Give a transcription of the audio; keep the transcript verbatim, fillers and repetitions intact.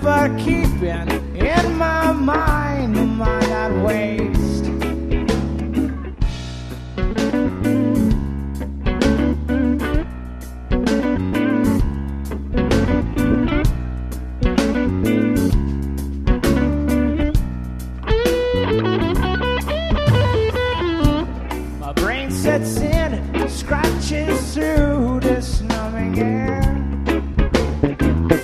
ever keeping in my mind, mind that way.